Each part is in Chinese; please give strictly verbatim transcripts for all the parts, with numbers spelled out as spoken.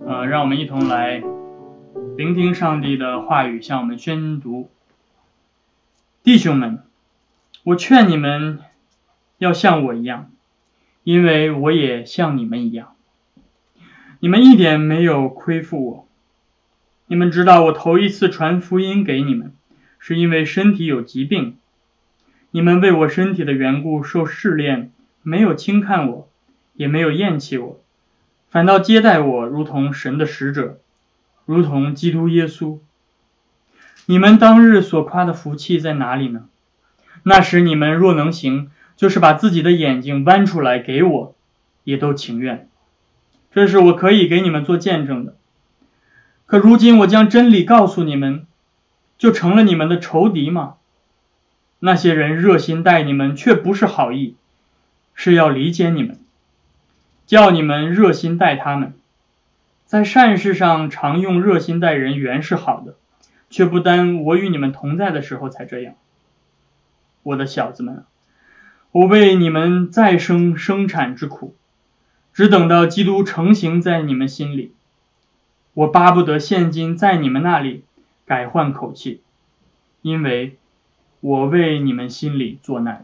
呃，让我们一同来聆听上帝的话语，向我们宣读。弟兄们，我劝你们要像我一样，因为我也像你们一样。你们一点没有亏负我。你们知道我头一次传福音给你们，是因为身体有疾病。你们为我身体的缘故受试炼，没有轻看我，也没有厌弃我，反倒接待我如同神的使者，如同基督耶稣。你们当日所夸的福气在哪里呢？那时你们若能行，就是把自己的眼睛剜出来给我，也都情愿。这是我可以给你们做见证的。可如今我将真理告诉你们，就成了你们的仇敌吗？那些人热心待你们，却不是好意，是要离间你们，叫你们热心待他们。在善事上常用热心待人原是好的，却不单我与你们同在的时候才这样。我的小子们，我为你们再生生产之苦，只等到基督成形在你们心里。我巴不得现今在你们那里改换口气，因为我为你们心里作难。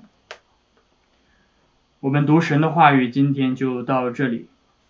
我们读神的话语今天就到这里。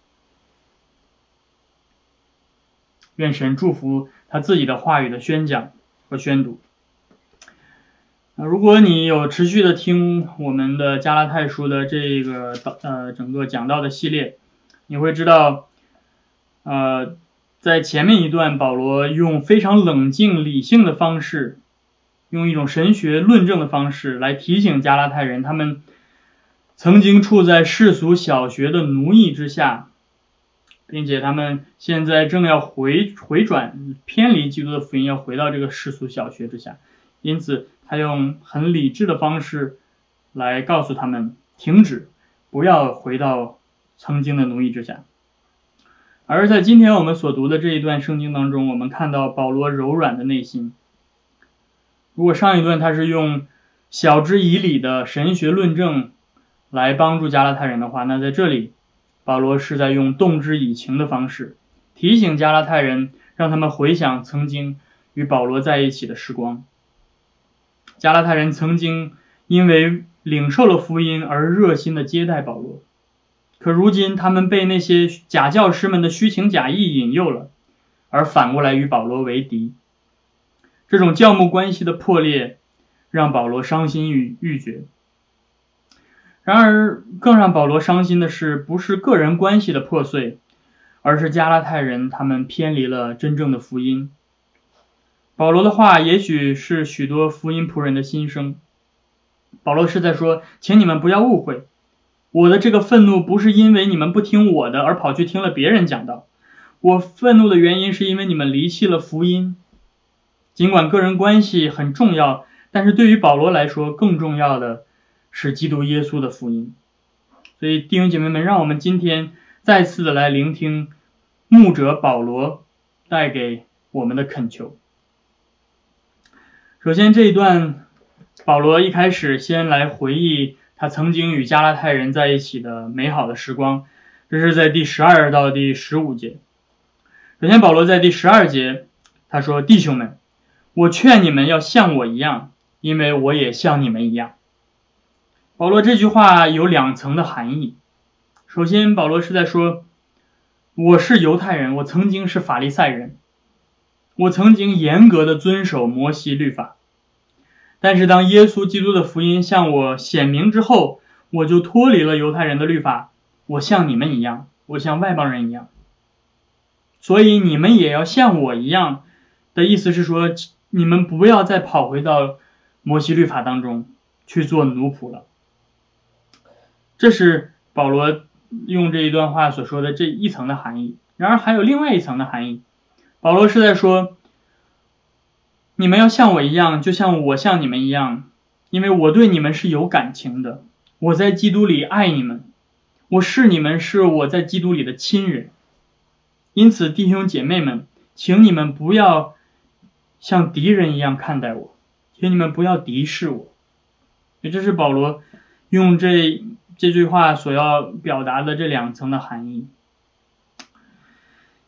愿神祝福他自己的话语的宣讲和宣读。如果你有持续的听我们的加拉太书的这个呃整个讲道的系列，你会知道呃在前面一段保罗用非常冷静理性的方式，用一种神学论证的方式来提醒加拉太人，他们曾经处在世俗小学的奴役之下，并且他们现在正要回回转偏离基督的福音，要回到这个世俗小学之下。因此他用很理智的方式来告诉他们停止，不要回到曾经的奴役之下。而在今天我们所读的这一段圣经当中，我们看到保罗柔软的内心。如果上一段他是用晓之以理的神学论证来帮助加拉太人的话，那在这里保罗是在用动之以情的方式提醒加拉太人，让他们回想曾经与保罗在一起的时光。加拉太人曾经因为领受了福音而热心的接待保罗，可如今他们被那些假教师们的虚情假意引诱了，而反过来与保罗为敌。这种教牧关系的破裂让保罗伤心欲欲绝。然而更让保罗伤心的是，不是个人关系的破碎，而是加拉太人他们偏离了真正的福音。保罗的话也许是许多福音仆人的心声。保罗是在说，请你们不要误会，我的这个愤怒不是因为你们不听我的而跑去听了别人讲道，我愤怒的原因是因为你们离弃了福音。尽管个人关系很重要，但是对于保罗来说更重要的是基督耶稣的福音。所以弟兄姐妹们，让我们今天再次的来聆听牧者保罗带给我们的恳求。首先这一段保罗一开始先来回忆他曾经与加拉太人在一起的美好的时光，这是在第十二到第十五节。首先保罗在第十二节他说，弟兄们，我劝你们要像我一样，因为我也像你们一样。保罗这句话有两层的含义。首先保罗是在说，我是犹太人，我曾经是法利赛人，我曾经严格的遵守摩西律法，但是当耶稣基督的福音向我显明之后，我就脱离了犹太人的律法，我像你们一样，我像外邦人一样。所以你们也要像我一样，的意思是说，你们不要再跑回到摩西律法当中去做奴仆了。这是保罗用这一段话所说的这一层的含义。然而还有另外一层的含义，保罗是在说，你们要像我一样，就像我像你们一样，因为我对你们是有感情的，我在基督里爱你们，我视你们是我在基督里的亲人。因此弟兄姐妹们，请你们不要像敌人一样看待我，请你们不要敌视我。也这是保罗用这这句话所要表达的这两层的含义。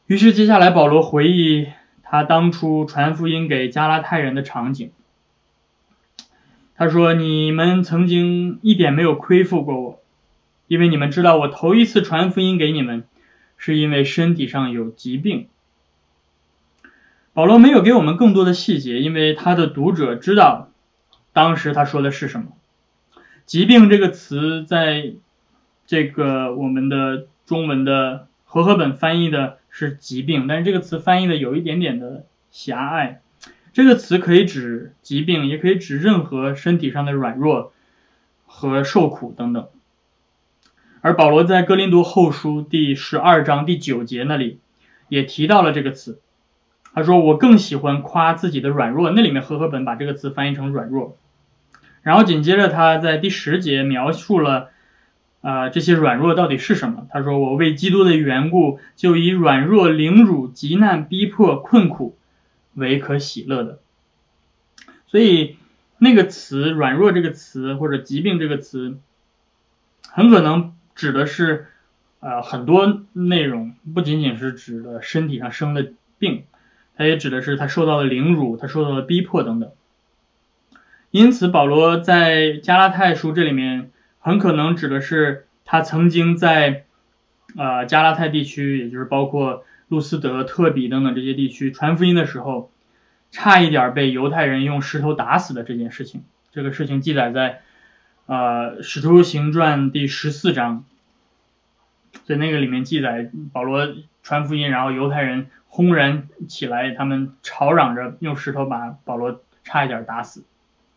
于是接下来保罗回忆他当初传福音给加拉太人的场景。他说，你们曾经一点没有亏负过我，因为你们知道我头一次传福音给你们是因为身体上有疾病。保罗没有给我们更多的细节，因为他的读者知道当时他说的是什么。疾病这个词在这个我们的中文的和合本翻译的是疾病，但是这个词翻译的有一点点的狭隘。这个词可以指疾病，也可以指任何身体上的软弱和受苦等等。而保罗在哥林多后书第十二章第九节那里也提到了这个词，他说我更喜欢夸自己的软弱，那里面和合本把这个词翻译成软弱。然后紧接着他在第十节描述了呃，这些软弱到底是什么。他说我为基督的缘故就以软弱凌辱急难逼迫困苦为可喜乐的。所以那个词软弱这个词或者疾病这个词很可能指的是呃很多内容，不仅仅是指的身体上生的病，它也指的是他受到的凌辱，他受到的逼迫等等。因此保罗在加拉太书这里面很可能指的是他曾经在呃加拉太地区，也就是包括路斯德、特比等等这些地区传福音的时候，差一点被犹太人用石头打死的这件事情。这个事情记载在呃使徒行传第十四章，在那个里面记载保罗传福音，然后犹太人轰然起来，他们吵嚷着用石头把保罗差一点打死。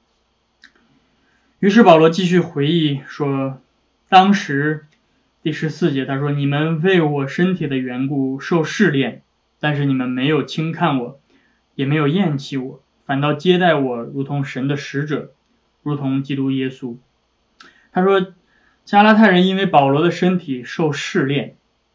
于是保罗继续回忆说，当时第十四节他说，你们为我身体的缘故受试炼，但是你们没有轻看我，也没有厌弃我，反倒接待我如同神的使者，如同基督耶稣。他说加拉太人因为保罗的身体受试炼，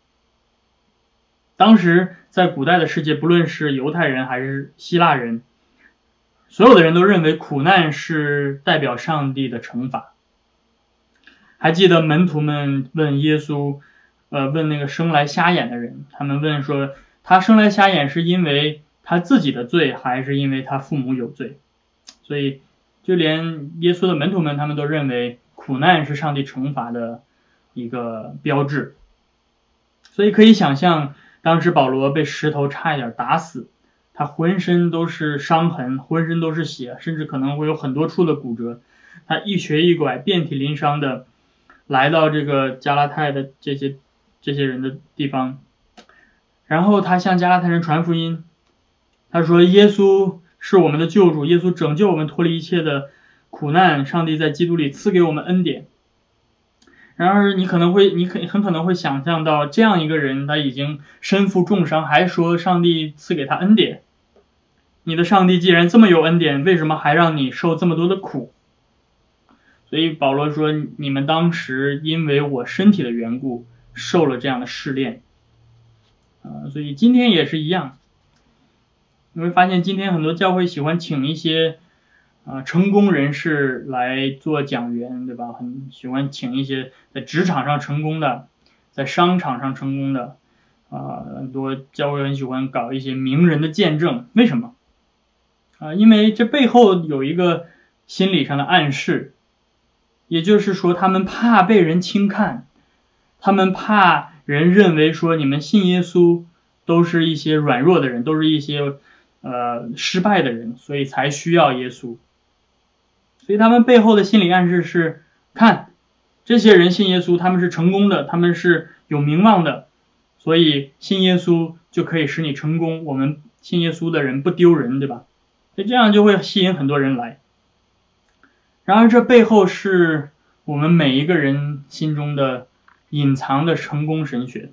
当时在古代的世界，不论是犹太人还是希腊人，所有的人都认为苦难是代表上帝的惩罚。还记得门徒们问耶稣，呃，问那个生来瞎眼的人，他们问说，他生来瞎眼是因为他自己的罪，还是因为他父母有罪？所以就连耶稣的门徒们，他们都认为苦难是上帝惩罚的一个标志。所以可以想象，当时保罗被石头差一点打死，他浑身都是伤痕，浑身都是血，甚至可能会有很多处的骨折，他一瘸一拐遍体鳞伤的来到这个加拉太的这些这些人的地方，然后他向加拉太人传福音，他说耶稣是我们的救主，耶稣拯救我们脱离一切的苦难，上帝在基督里赐给我们恩典。然而你可能会你可很可能会想象到，这样一个人他已经身负重伤，还说上帝赐给他恩典，你的上帝既然这么有恩典，为什么还让你受这么多的苦？所以保罗说，你们当时因为我身体的缘故受了这样的试炼、呃、所以今天也是一样。你会发现今天很多教会喜欢请一些啊、呃，成功人士来做讲员，对吧？很喜欢请一些在职场上成功的，在商场上成功的，啊、呃，很多教会很喜欢搞一些名人的见证。为什么？啊、呃，因为这背后有一个心理上的暗示，也就是说，他们怕被人轻看，他们怕人认为说你们信耶稣都是一些软弱的人，都是一些呃失败的人，所以才需要耶稣。所以他们背后的心理暗示是，看这些人信耶稣，他们是成功的，他们是有名望的，所以信耶稣就可以使你成功，我们信耶稣的人不丢人，对吧？所以这样就会吸引很多人来。然而这背后是我们每一个人心中的隐藏的成功神学。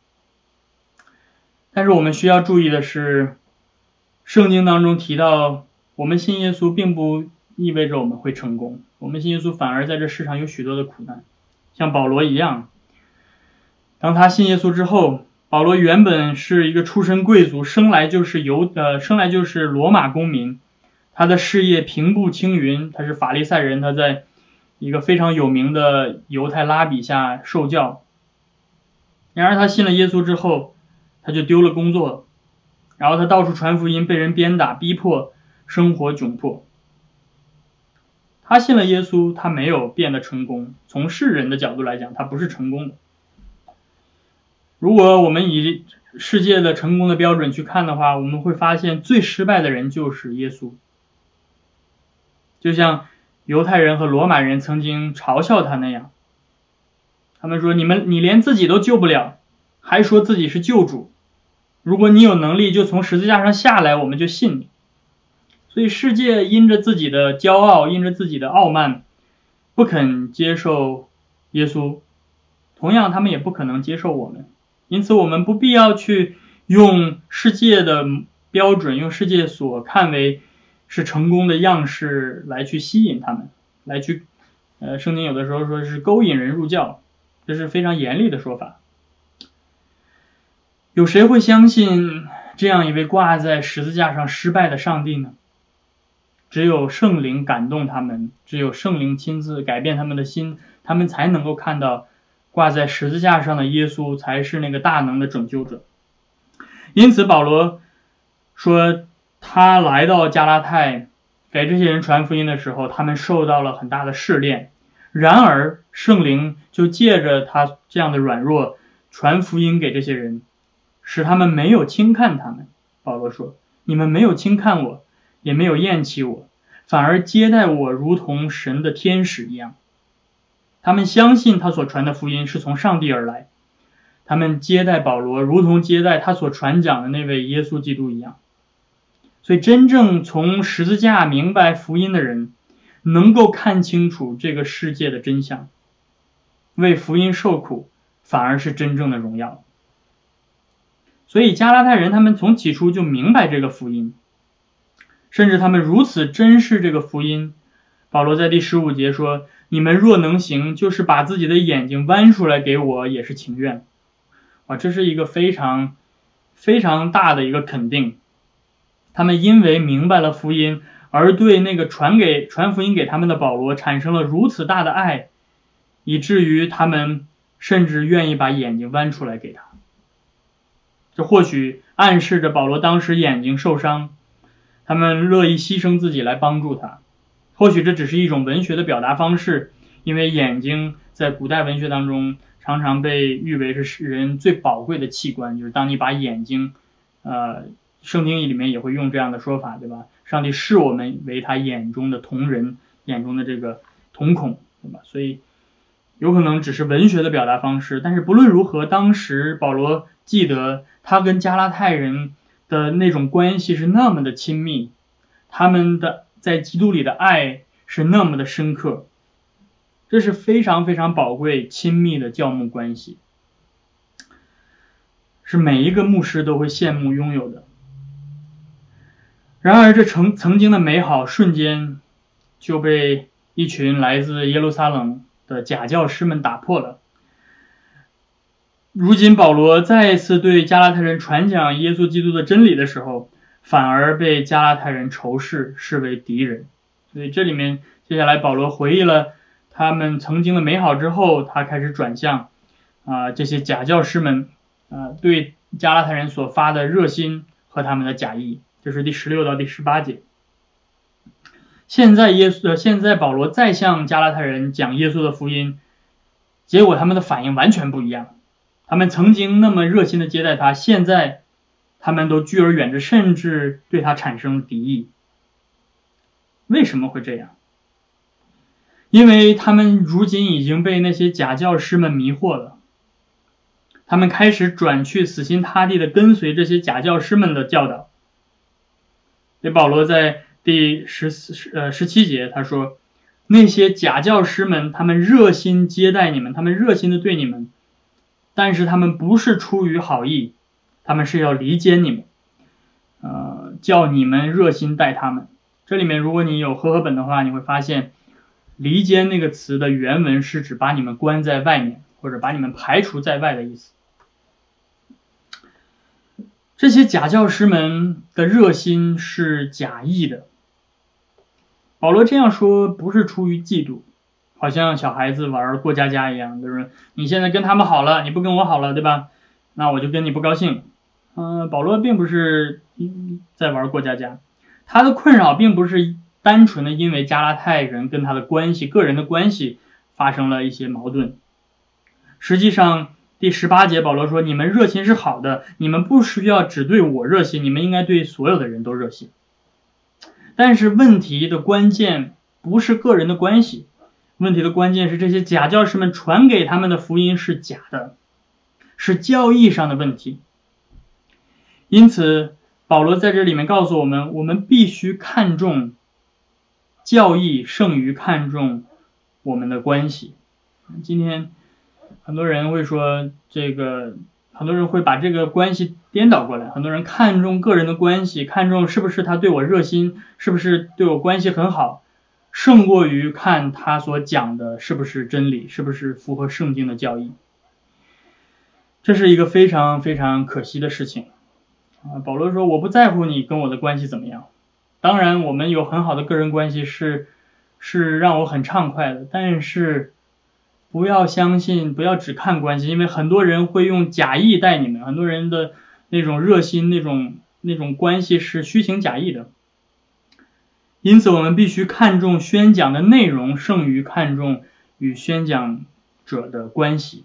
但是我们需要注意的是，圣经当中提到我们信耶稣并不意味着我们会成功，我们信耶稣反而在这世上有许多的苦难。像保罗一样，当他信耶稣之后，保罗原本是一个出身贵族，生来就是犹呃生来就是罗马公民，他的事业平步青云，他是法利赛人，他在一个非常有名的犹太拉比下受教。然而他信了耶稣之后， 他就丢了工作，然后他到处传福音，被人鞭打逼迫，生活窘迫。他信了耶稣，他没有变得成功，从世人的角度来讲，他不是成功的。如果我们以世界的成功的标准去看的话，我们会发现最失败的人就是耶稣。就像犹太人和罗马人曾经嘲笑他那样，他们说，你们你连自己都救不了，还说自己是救主，如果你有能力就从十字架上下来，我们就信你。所以世界因着自己的骄傲，因着自己的傲慢，不肯接受耶稣，同样他们也不可能接受我们。因此我们不必要去用世界的标准，用世界所看为是成功的样式来去吸引他们，来去呃，圣经有的时候说是勾引人入教，这是非常严厉的说法。有谁会相信这样一位挂在十字架上失败的上帝呢？只有圣灵感动他们，只有圣灵亲自改变他们的心，他们才能够看到挂在十字架上的耶稣才是那个大能的拯救者。因此保罗说，他来到加拉太给这些人传福音的时候，他们受到了很大的试炼，然而圣灵就借着他这样的软弱传福音给这些人，使他们没有轻看他们。保罗说，你们没有轻看我，也没有厌弃我，反而接待我如同神的天使一样。他们相信他所传的福音是从上帝而来，他们接待保罗如同接待他所传讲的那位耶稣基督一样。所以真正从十字架明白福音的人，能够看清楚这个世界的真相，为福音受苦反而是真正的荣耀。所以加拉太人他们从起初就明白这个福音，甚至他们如此珍视这个福音。保罗在第十五节说，你们若能行，就是把自己的眼睛剜出来给我，也是情愿。哇，这是一个非常非常大的一个肯定。他们因为明白了福音，而对那个传给传福音给他们的保罗产生了如此大的爱，以至于他们甚至愿意把眼睛剜出来给他。这或许暗示着保罗当时眼睛受伤，他们乐意牺牲自己来帮助他。或许这只是一种文学的表达方式，因为眼睛在古代文学当中常常被誉为是人最宝贵的器官，就是当你把眼睛呃，圣经里面也会用这样的说法，对吧？上帝视我们为他眼中的瞳人，眼中的这个瞳孔，对吧？所以有可能只是文学的表达方式，但是不论如何，当时保罗记得他跟加拉太人的那种关系是那么的亲密，他们的在基督里的爱是那么的深刻，这是非常非常宝贵亲密的教牧关系，是每一个牧师都会羡慕拥有的。然而这曾曾经的美好瞬间就被一群来自耶路撒冷的假教师们打破了。如今保罗再一次对加拉太人传讲耶稣基督的真理的时候，反而被加拉太人仇视，视为敌人。所以这里面接下来保罗回忆了他们曾经的美好之后，他开始转向啊、呃、这些假教师们啊、呃、对加拉太人所发的热心和他们的假意。这是第十六到第十八节。现在耶稣、呃、现在保罗再向加拉太人讲耶稣的福音，结果他们的反应完全不一样。他们曾经那么热心的接待他，现在他们都拒而远之，甚至对他产生了敌意。为什么会这样？因为他们如今已经被那些假教师们迷惑了，他们开始转去死心塌地的跟随这些假教师们的教导。所以保罗在第十四呃十七节他说，那些假教师们，他们热心接待你们，他们热心的对你们，但是他们不是出于好意，他们是要离间你们，呃，叫你们热心待他们。这里面如果你有和合本的话，你会发现离间那个词的原文是指把你们关在外面，或者把你们排除在外的意思。这些假教师们的热心是假意的。保罗这样说不是出于嫉妒，好像小孩子玩过家家一样，就是你现在跟他们好了，你不跟我好了，对吧？那我就跟你不高兴。 呃，保罗并不是在玩过家家，他的困扰并不是单纯的因为加拉太人跟他的关系、个人的关系发生了一些矛盾。实际上，第十八节保罗说：“你们热心是好的，你们不需要只对我热心，你们应该对所有的人都热心。”但是问题的关键不是个人的关系，问题的关键是这些假教师们传给他们的福音是假的，是教义上的问题。因此，保罗在这里面告诉我们，我们必须看重教义胜于看重我们的关系。今天很多人会说，这个很多人会把这个关系颠倒过来，很多人看重个人的关系，看重是不是他对我热心，是不是对我关系很好，胜过于看他所讲的是不是真理，是不是符合圣经的教义。这是一个非常非常可惜的事情啊！保罗说：“我不在乎你跟我的关系怎么样。当然，我们有很好的个人关系是是让我很畅快的，但是不要相信，不要只看关系，因为很多人会用假意待你们，很多人的那种热心、那种那种关系是虚情假意的。因此，我们必须看重宣讲的内容，胜于看重与宣讲者的关系。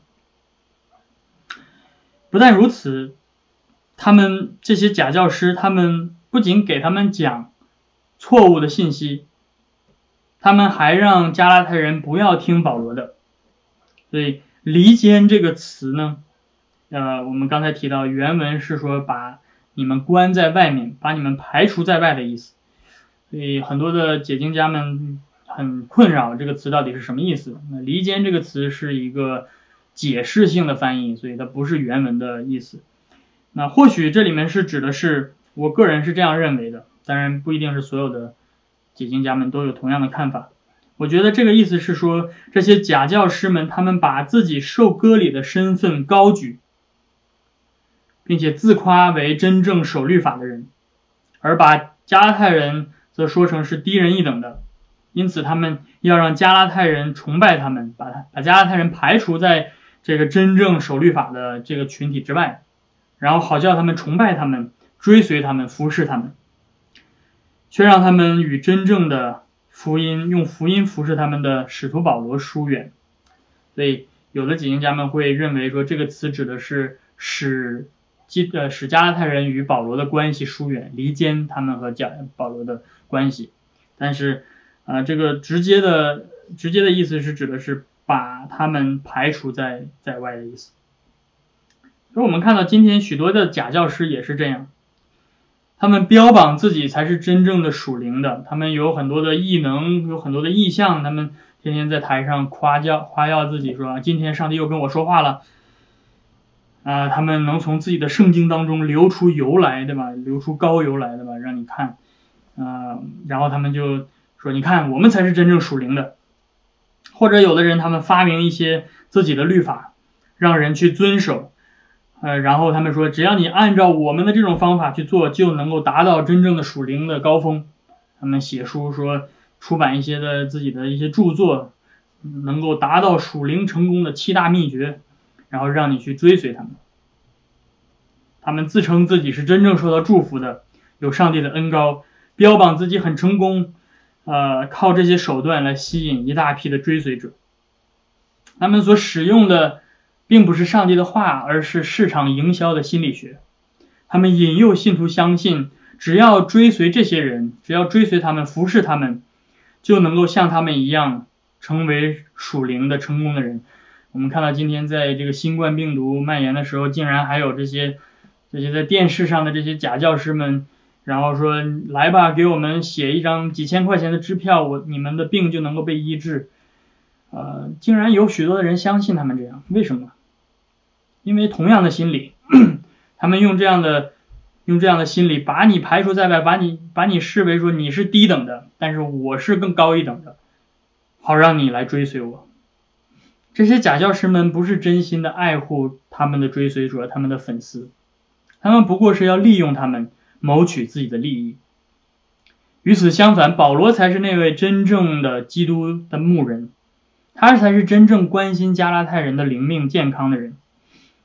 不但如此，他们这些假教师，他们不仅给他们讲错误的信息，他们还让加拉太人不要听保罗的。所以离间这个词呢，呃，我们刚才提到原文是说把你们关在外面，把你们排除在外的意思。所以很多的解经家们很困扰这个词到底是什么意思。那离间这个词是一个解释性的翻译，所以它不是原文的意思。那或许这里面是指的是，我个人是这样认为的，当然不一定是所有的解经家们都有同样的看法。我觉得这个意思是说，这些假教师们他们把自己受割礼的身份高举，并且自夸为真正守律法的人，而把加拉太人则说成是低人一等的，因此他们要让加拉太人崇拜他们，把把加拉太人排除在这个真正守律法的这个群体之外，然后好叫他们崇拜他们，追随他们，服侍他们，却让他们与真正的福音用福音服侍他们的使徒保罗疏远。所以有的解经家们会认为说，这个词指的是使基呃使加拉太人与保罗的关系疏远，离间他们和加保罗的关系。但是啊、呃，这个直接的直接的意思是指的是把他们排除在在外的意思。所以我们看到今天许多的假教师也是这样，他们标榜自己才是真正的属灵的，他们有很多的异能，有很多的异象，他们天天在台上夸耀夸耀自己说，今天上帝又跟我说话了啊、呃，他们能从自己的圣经当中流出油来，对吧？流出膏油来，对吧？让你看啊、呃，然后他们就说，你看我们才是真正属灵的。或者有的人他们发明一些自己的律法，让人去遵守，呃，然后他们说，只要你按照我们的这种方法去做，就能够达到真正的属灵的高峰。他们写书说，出版一些的自己的一些著作，能够达到属灵成功的七大秘诀，然后让你去追随他们。他们自称自己是真正受到祝福的，有上帝的恩膏，标榜自己很成功，呃，靠这些手段来吸引一大批的追随者。他们所使用的并不是上帝的话，而是市场营销的心理学。他们引诱信徒相信，只要追随这些人，只要追随他们，服侍他们，就能够像他们一样成为属灵的成功的人。我们看到今天在这个新冠病毒蔓延的时候，竟然还有这些这些在电视上的这些假教师们，然后说，来吧，给我们写一张几千块钱的支票，我你们的病就能够被医治。呃，竟然有许多的人相信他们这样，为什么？因为同样的心理，他们用这样的用这样的心理把你排除在外，把你把你视为说你是低等的，但是我是更高一等的，好让你来追随我。这些假教师们不是真心的爱护他们的追随者，他们的粉丝，他们不过是要利用他们谋取自己的利益。与此相反，保罗才是那位真正的基督的牧人，他才是真正关心加拉太人的灵命健康的人。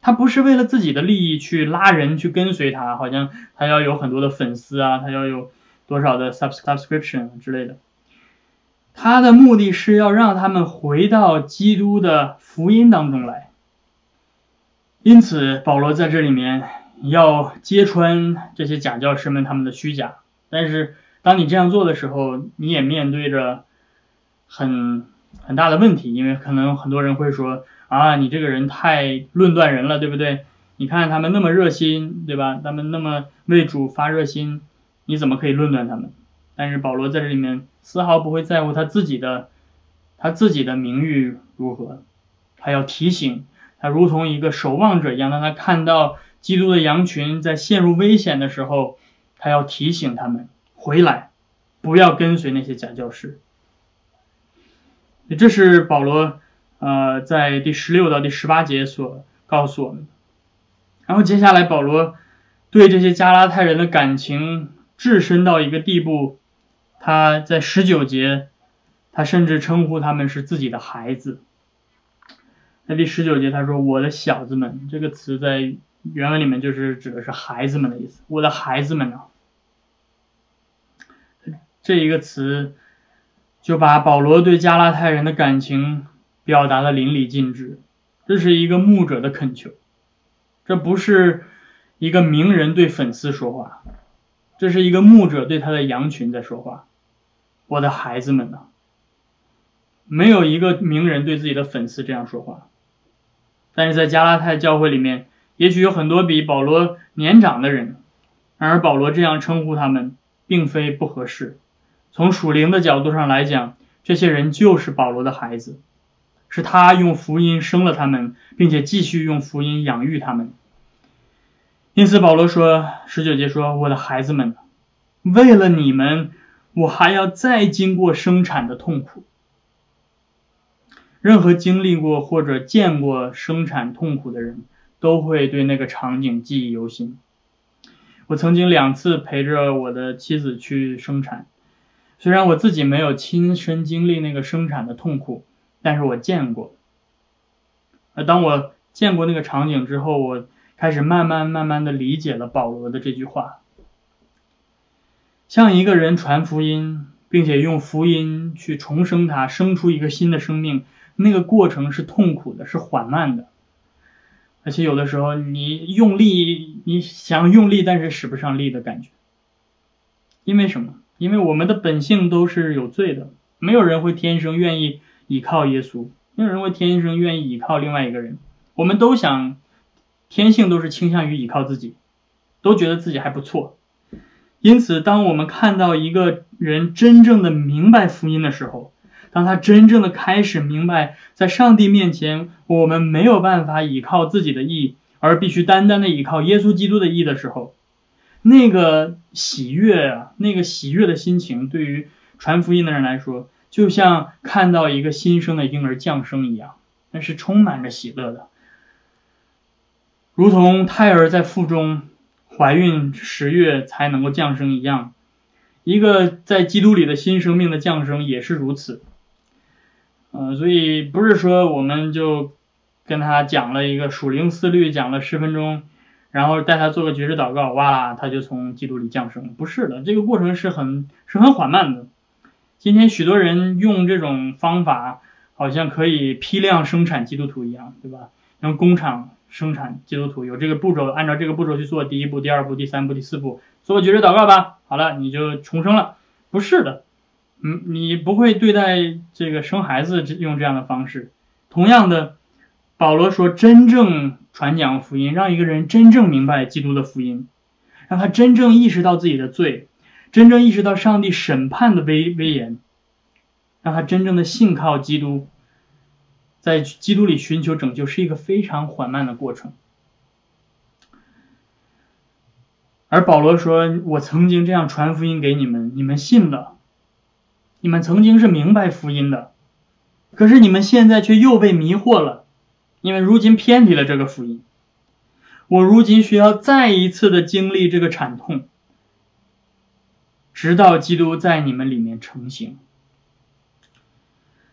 他不是为了自己的利益去拉人去跟随他，好像他要有很多的粉丝啊，他要有多少的 subscription 之类的。他的目的是要让他们回到基督的福音当中来。因此保罗在这里面要揭穿这些假教师们他们的虚假，但是当你这样做的时候，你也面对着很很大的问题，因为可能很多人会说啊，你这个人太论断人了，对不对？你看他们那么热心，对吧？他们那么为主发热心，你怎么可以论断他们？但是保罗在这里面丝毫不会在乎他自己的他自己的名誉如何，他要提醒他如同一个守望者一样，当他看到基督的羊群在陷入危险的时候，他要提醒他们回来，不要跟随那些假教师。这是保罗呃在第十六到第十八节所告诉我们。然后接下来保罗对这些加拉太人的感情至深到一个地步，他在十九节他甚至称呼他们是自己的孩子。在第十九节他说我的小子们，这个词在原文里面就是指的是孩子们的意思，我的孩子们啊，这一个词就把保罗对加拉太人的感情表达的淋漓尽致。这是一个牧者的恳求，这不是一个名人对粉丝说话，这是一个牧者对他的羊群在说话。我的孩子们啊，没有一个名人对自己的粉丝这样说话。但是在加拉太教会里面，也许有很多比保罗年长的人，然而保罗这样称呼他们并非不合适。从属灵的角度上来讲，这些人就是保罗的孩子，是他用福音生了他们，并且继续用福音养育他们。因此保罗说，十九节说，我的孩子们，为了你们，我还要再经过生产的痛苦。任何经历过或者见过生产痛苦的人，都会对那个场景记忆犹新。我曾经两次陪着我的妻子去生产，虽然我自己没有亲身经历那个生产的痛苦，但是我见过。而当我见过那个场景之后，我开始慢慢慢慢的理解了保罗的这句话。向一个人传福音，并且用福音去重生他，生出一个新的生命，那个过程是痛苦的，是缓慢的。而且有的时候你用力，你想用力但是使不上力的感觉。因为什么？因为我们的本性都是有罪的，没有人会天生愿意倚靠耶稣，没有人会天生愿意倚靠另外一个人。我们都想，天性都是倾向于倚靠自己，都觉得自己还不错。因此当我们看到一个人真正的明白福音的时候，当他真正的开始明白在上帝面前我们没有办法倚靠自己的义，而必须单单的倚靠耶稣基督的义的时候，那个喜悦啊，那个喜悦的心情对于传福音的人来说，就像看到一个新生的婴儿降生一样，那是充满着喜乐的。如同胎儿在腹中怀孕十月才能够降生一样，一个在基督里的新生命的降生也是如此。呃，所以不是说我们就跟他讲了一个属灵思虑，讲了十分钟，然后带他做个觉知祷告，哇啦，他就从基督里降生了。不是的，这个过程是很是很缓慢的。今天许多人用这种方法，好像可以批量生产基督徒一样，对吧？像工厂生产基督徒，有这个步骤，按照这个步骤去做，第一步、第二步、第三步、第四步，做个觉知祷告吧，好了，你就重生了。不是的，嗯，你不会对待这个生孩子用这样的方式。同样的，保罗说，真正传讲福音，让一个人真正明白基督的福音，让他真正意识到自己的罪，真正意识到上帝审判的威威严，让他真正的信靠基督，在基督里寻求拯救，是一个非常缓慢的过程。而保罗说，我曾经这样传福音给你们，你们信了，你们曾经是明白福音的，可是你们现在却又被迷惑了，因为如今偏离了这个福音。我如今需要再一次的经历这个惨痛，直到基督在你们里面成形。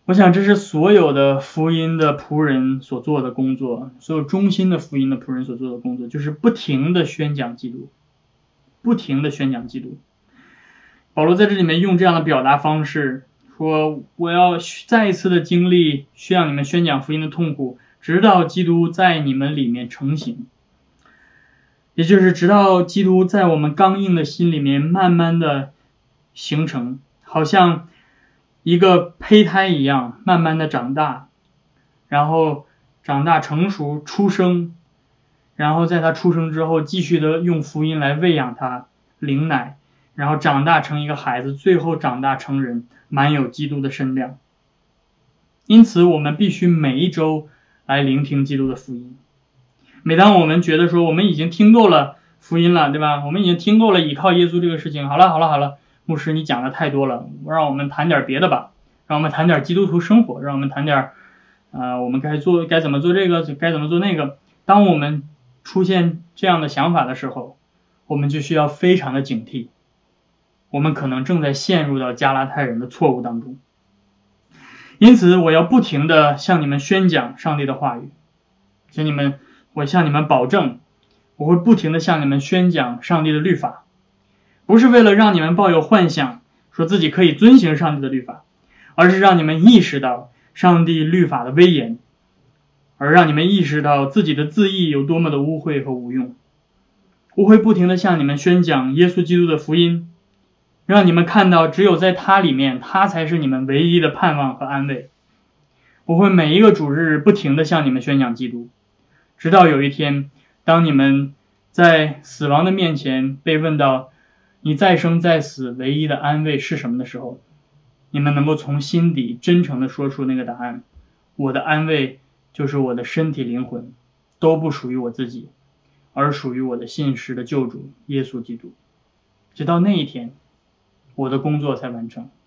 我想这是所有的福音的仆人所做的工作，所有忠心的福音的仆人所做的工作，就是不停的宣讲基督，不停的宣讲基督。保罗在这里面用这样的表达方式说，我要再一次的经历需要你们宣讲福音的痛苦，直到基督在你们里面成型，也就是直到基督在我们刚硬的心里面慢慢的形成，好像一个胚胎一样慢慢的长大，然后长大成熟出生，然后在他出生之后继续的用福音来喂养他领奶，然后长大成一个孩子，最后长大成人，满有基督的身量。因此我们必须每一周来聆听基督的福音。每当我们觉得说我们已经听够了福音了，对吧？我们已经听够了倚靠耶稣这个事情，好了好了好了，牧师你讲的太多了，让我们谈点别的吧，让我们谈点基督徒生活，让我们谈点呃，我们该做该怎么做这个，该怎么做那个。当我们出现这样的想法的时候，我们就需要非常的警惕，我们可能正在陷入到加拉太人的错误当中。因此我要不停的向你们宣讲上帝的话语，请你们，我向你们保证，我会不停的向你们宣讲上帝的律法，不是为了让你们抱有幻想，说自己可以遵行上帝的律法，而是让你们意识到上帝律法的威严，而让你们意识到自己的自义有多么的污秽和无用。我会不停的向你们宣讲耶稣基督的福音，让你们看到只有在他里面，他才是你们唯一的盼望和安慰。我会每一个主日不停的向你们宣讲基督，直到有一天，当你们在死亡的面前被问到你再生再死唯一的安慰是什么的时候，你们能够从心底真诚的说出那个答案，我的安慰就是我的身体灵魂都不属于我自己，而属于我的信实的救主耶稣基督。直到那一天，我的工作才完成。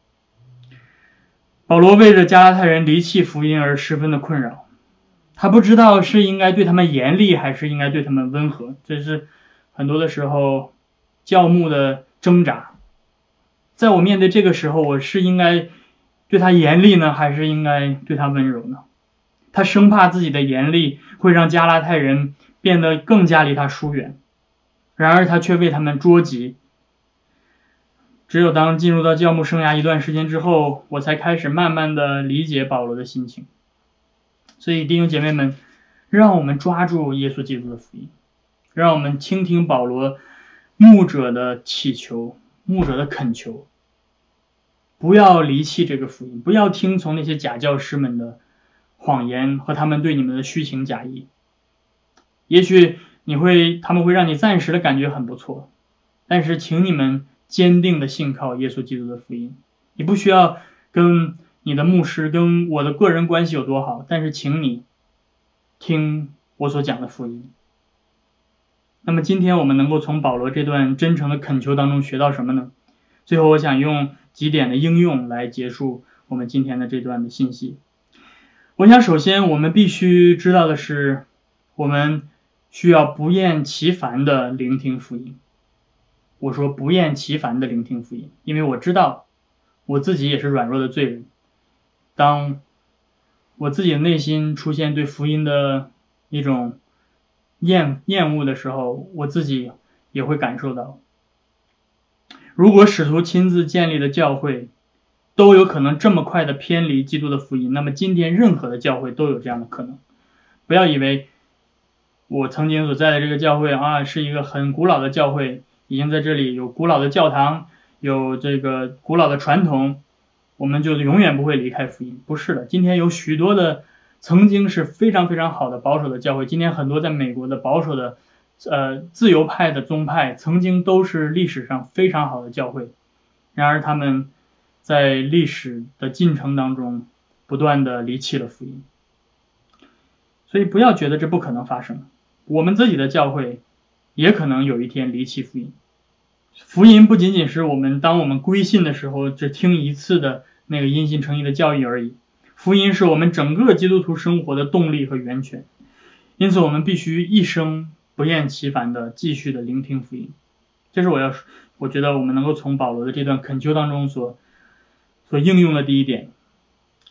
保罗为着加拉太人离弃福音而十分的困扰，他不知道是应该对他们严厉还是应该对他们温和，这是很多的时候教牧的挣扎。在我面对这个时候，我是应该对他严厉呢，还是应该对他温柔呢？他生怕自己的严厉会让加拉太人变得更加离他疏远，然而他却为他们捉急。只有当进入到教牧生涯一段时间之后，我才开始慢慢的理解保罗的心情。所以弟兄姐妹们，让我们抓住耶稣基督的福音，让我们倾听保罗牧者的祈求，牧者的恳求，不要离弃这个福音，不要听从那些假教师们的谎言和他们对你们的虚情假意。也许你会他们会让你暂时的感觉很不错，但是请你们坚定的信靠耶稣基督的福音。你不需要跟你的牧师跟我的个人关系有多好，但是请你听我所讲的福音。那么今天我们能够从保罗这段真诚的恳求当中学到什么呢？最后我想用几点的应用来结束我们今天的这段的信息。我想首先我们必须知道的是，我们需要不厌其烦的聆听福音。我说不厌其烦的聆听福音，因为我知道我自己也是软弱的罪人。当我自己的内心出现对福音的一种厌厌恶的时候，我自己也会感受到。如果使徒亲自建立的教会都有可能这么快的偏离基督的福音，那么今天任何的教会都有这样的可能。不要以为我曾经所在的这个教会啊是一个很古老的教会，已经在这里有古老的教堂，有这个古老的传统，我们就永远不会离开福音。不是的，今天有许多的曾经是非常非常好的保守的教会，今天很多在美国的保守的呃自由派的宗派曾经都是历史上非常好的教会，然而他们在历史的进程当中不断的离弃了福音。所以不要觉得这不可能发生，我们自己的教会也可能有一天离弃福音。福音不仅仅是我们当我们归信的时候只听一次的那个因信称义的教义而已，福音是我们整个基督徒生活的动力和源泉。因此我们必须一生不厌其烦的继续的聆听福音。这是我要我觉得我们能够从保罗的这段恳求当中所所应用的第一点。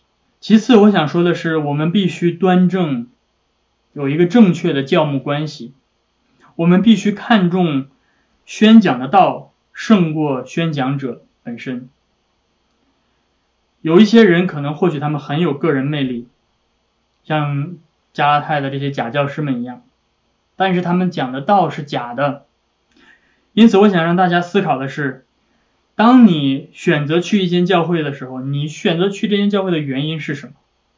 其次，我想说的是，我们必须端正，有一个正确的教牧关系。我们必须看重宣讲的道胜过宣讲者本身。有一些人可能或许他们很有个人魅力，像加拉太的这些假教师们一样，但是他们讲的道是假的。因此我想让大家思考的是，当你选择去一间教会的时候，你选择去这间教会的原因是什么？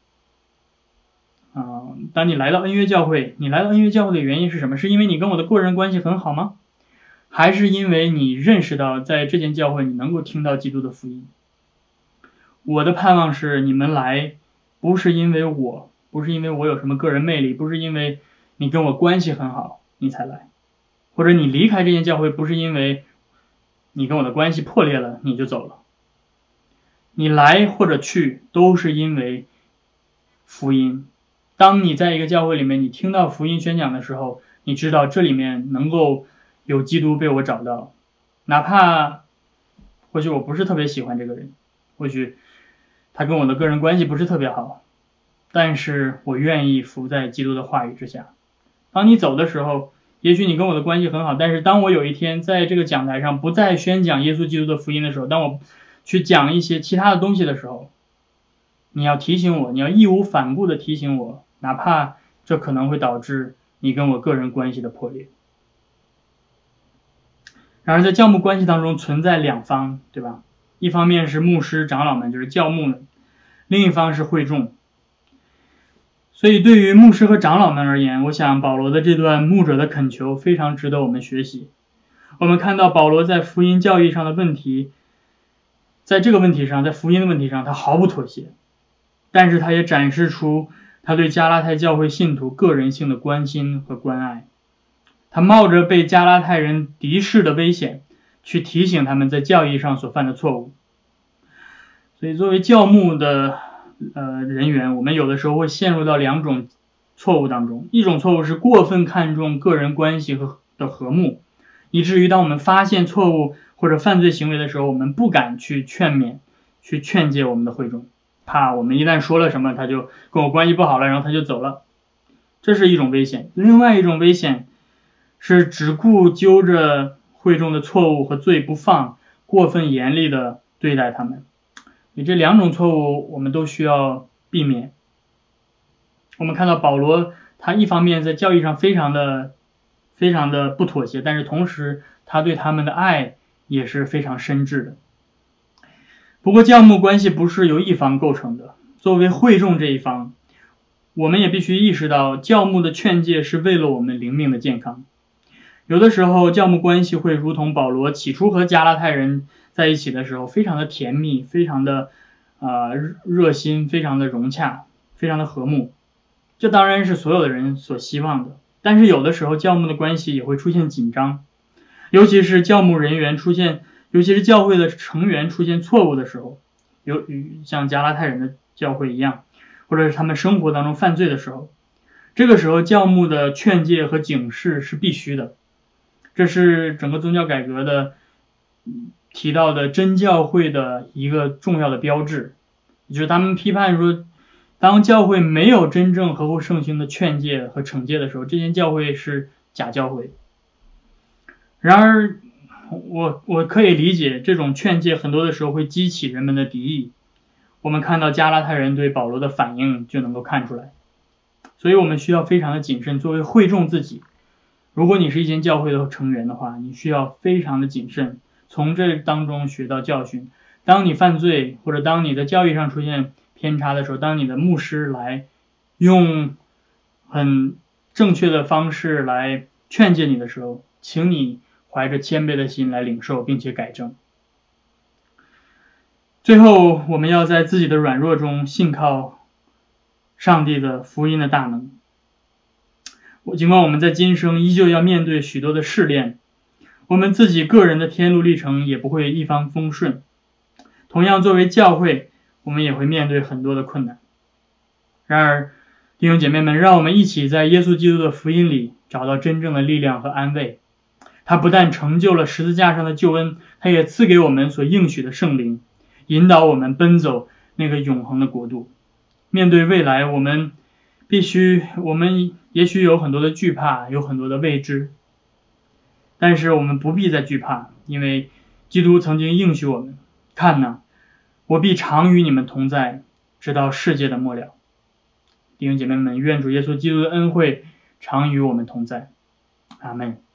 啊、呃，当你来到恩约教会，你来到恩约教会的原因是什么？是因为你跟我的个人关系很好吗？还是因为你认识到在这间教会你能够听到基督的福音？我的盼望是你们来不是因为我，不是因为我有什么个人魅力，不是因为你跟我关系很好你才来，或者你离开这间教会不是因为你跟我的关系破裂了你就走了。你来或者去都是因为福音。当你在一个教会里面你听到福音宣讲的时候，你知道这里面能够有基督被我找到，哪怕或许我不是特别喜欢这个人，或许他跟我的个人关系不是特别好，但是我愿意服在基督的话语之下。当你走的时候，也许你跟我的关系很好，但是当我有一天在这个讲台上不再宣讲耶稣基督的福音的时候，当我去讲一些其他的东西的时候，你要提醒我，你要义无反顾的提醒我，哪怕这可能会导致你跟我个人关系的破裂。然而在教牧关系当中存在两方，对吧？一方面是牧师长老们，就是教牧们，另一方是会众。所以对于牧师和长老们而言，我想保罗的这段牧者的恳求非常值得我们学习。我们看到保罗在福音教义上的问题，在这个问题上，在福音的问题上他毫不妥协，但是他也展示出他对加拉太教会信徒个人性的关心和关爱。他冒着被加拉太人敌视的危险，去提醒他们在教义上所犯的错误。所以作为教牧的呃人员，我们有的时候会陷入到两种错误当中。一种错误是过分看重个人关系和的和睦，以至于当我们发现错误或者犯罪行为的时候，我们不敢去劝勉，去劝诫我们的会众，怕我们一旦说了什么他就跟我关系不好了，然后他就走了。这是一种危险。另外一种危险是只顾揪着会众的错误和罪不放，过分严厉的对待他们。这两种错误我们都需要避免。我们看到保罗他一方面在教义上非常的非常的不妥协，但是同时他对他们的爱也是非常深挚的。不过教牧关系不是由一方构成的，作为会众这一方，我们也必须意识到教牧的劝诫是为了我们灵命的健康。有的时候教牧关系会如同保罗起初和加拉太人在一起的时候非常的甜蜜，非常的呃热心，非常的融洽，非常的和睦，这当然是所有的人所希望的。但是有的时候教牧的关系也会出现紧张，尤其是教牧人员出现尤其是教会的成员出现错误的时候，有像加拉太人的教会一样，或者是他们生活当中犯罪的时候，这个时候教牧的劝诫和警示是必须的。这是整个宗教改革的提到的真教会的一个重要的标志，就是他们批判说，当教会没有真正合乎圣经的劝诫和惩戒的时候，这间教会是假教会。然而我我可以理解这种劝诫很多的时候会激起人们的敌意，我们看到加拉太人对保罗的反应就能够看出来。所以我们需要非常的谨慎，作为会众自己，如果你是一间教会的成员的话，你需要非常的谨慎，从这当中学到教训。当你犯罪或者当你的教义上出现偏差的时候，当你的牧师来用很正确的方式来劝诫你的时候，请你怀着谦卑的心来领受并且改正。最后我们要在自己的软弱中信靠上帝的福音的大能。尽管我们在今生依旧要面对许多的试炼，我们自己个人的天路历程也不会一帆风顺，同样作为教会，我们也会面对很多的困难。然而弟兄姐妹们，让我们一起在耶稣基督的福音里找到真正的力量和安慰。他不但成就了十字架上的救恩，他也赐给我们所应许的圣灵，引导我们奔走那个永恒的国度。 面对未来，我们必须，我们也许有很多的惧怕，有很多的未知，但是我们不必再惧怕，因为基督曾经应许我们，看哪，我必常与你们同在，直到世界的末了。弟兄姐妹们，愿主耶稣基督的恩惠常与我们同在。阿们。